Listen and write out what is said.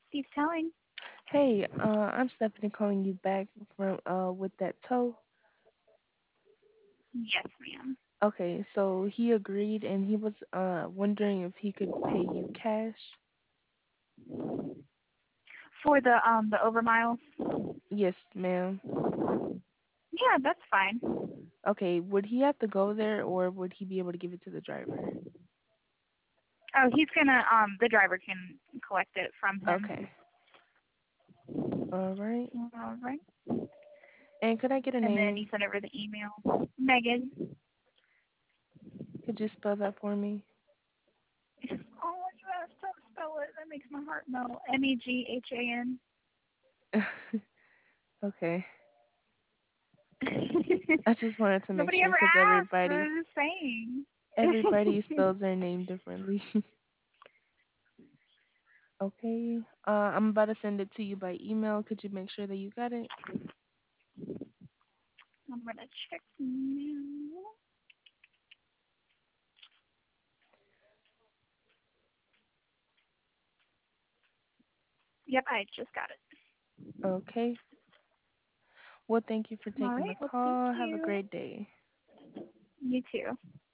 He's telling. Hey, I'm Stephanie calling you back from with that tow. Yes, ma'am. Okay, so he agreed and he was wondering if he could pay you cash. For the overmiles. Yes, ma'am. Yeah, that's fine. Okay, would he have to go there or would he be able to give it to the driver? Oh, he's gonna the driver can collect it from him. Okay. All right. All right. And could I get a And then you name? send over the email. Megan. Could you spell that for me? Oh, you have to spell it. That makes my heart melt. Meghan. Okay. I just wanted to make Nobody sure ever because asked. I everybody was just saying. everybody spells their name differently. Okay. I'm about to send it to you by email. Could you make sure that you got it? I'm gonna check now. Yep, I just got it. Okay. Well, thank you for All taking right. the Well, thank call. Have a you. great day. You too.